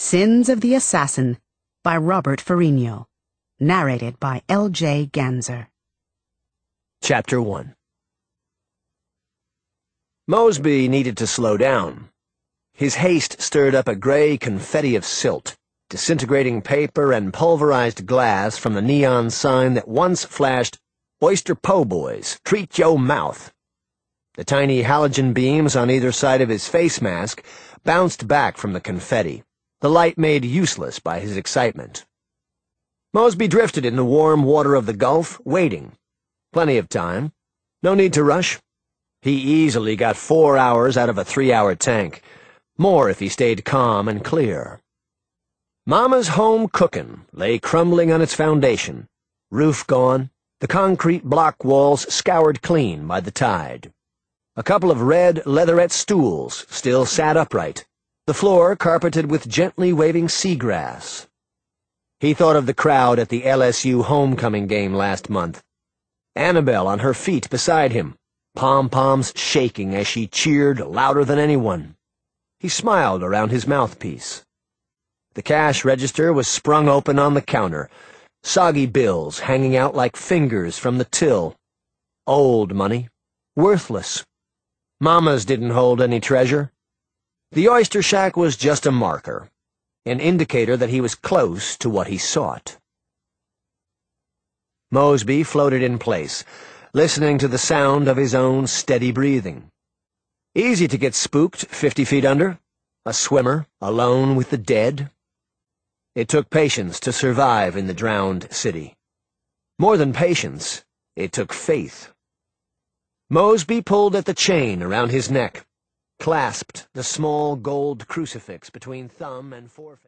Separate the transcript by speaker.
Speaker 1: Sins of the Assassin by Robert Ferrigno. Narrated by L.J. Ganzer.
Speaker 2: Chapter 1. Mosby needed to slow down. His haste stirred up a gray confetti of silt, disintegrating paper and pulverized glass from the neon sign that once flashed, "Oyster Po' Boys, treat yo' mouth." The tiny halogen beams on either side of his face mask bounced back from the confetti, the light made useless by his excitement. Mosby drifted in the warm water of the Gulf, waiting. Plenty of time. No need to rush. He easily got 4 hours out of a 3-hour tank. More if he stayed calm and clear. Mama's home cookin' lay crumbling on its foundation. Roof gone, the concrete block walls scoured clean by the tide. A couple of red leatherette stools still sat upright, the floor carpeted with gently waving seagrass. He thought of the crowd at the LSU homecoming game last month. Annabelle on her feet beside him, pom-poms shaking as she cheered louder than anyone. He smiled around his mouthpiece. The cash register was sprung open on the counter, soggy bills hanging out like fingers from the till. Old money, worthless. Mama's didn't hold any treasure. The oyster shack was just a marker, an indicator that he was close to what he sought. Mosby floated in place, listening to the sound of his own steady breathing. Easy to get spooked 50 feet under, a swimmer, alone with the dead. It took patience to survive in the drowned city. More than patience, it took faith. Mosby pulled at the chain around his neck, clasped the small gold crucifix between thumb and forefinger.